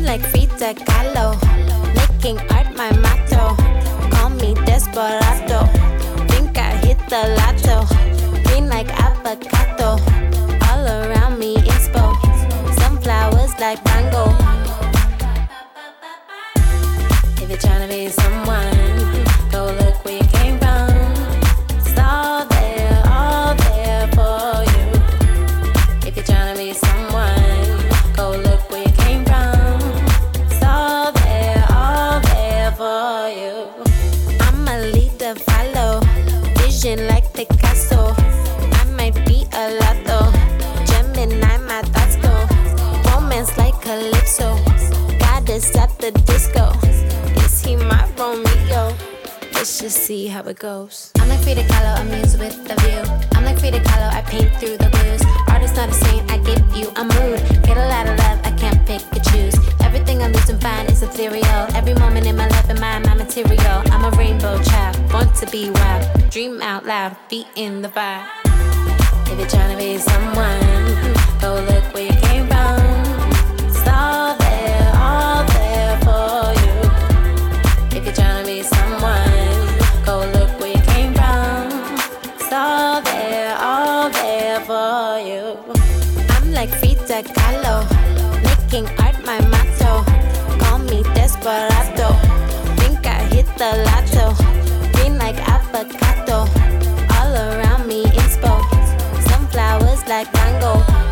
like Frida Kahlo, making art my motto. Call me Desperado, think I hit the lotto. Green like avocado, all around me inspo. Sunflowers like mango. If you're tryna be someone, go look where you came from. It's all there for you. If you're tryna be someone, go look where you came from. It's all there for you. I'm a leader, follow. Vision like Picasso. I might be a lotto. Gemini, my thoughts go. Romance like Calypso. Goddess at the disco. Is he my Romeo? Let's just see how it goes. I'm like Frida Kahlo, amused with the view. I'm like Frida Kahlo, I paint through the blues. Artist not a saint, I give you a mood. Get a lot of love, I can't pick and choose. Everything I lose and find is ethereal. Every moment in my life and my material. I'm a rainbow child, born to be wild. Dream out loud, feet in the vibe. If you're trying to be someone, go look where you came from. It's all there for you. If you're trying to be someone, go look where you came from. It's all there for you. I'm like Frida Kahlo, making art my motto. Call me Desperado, think I hit the lotto. Green like avocado, all around me inspo. Sunflowers like mango.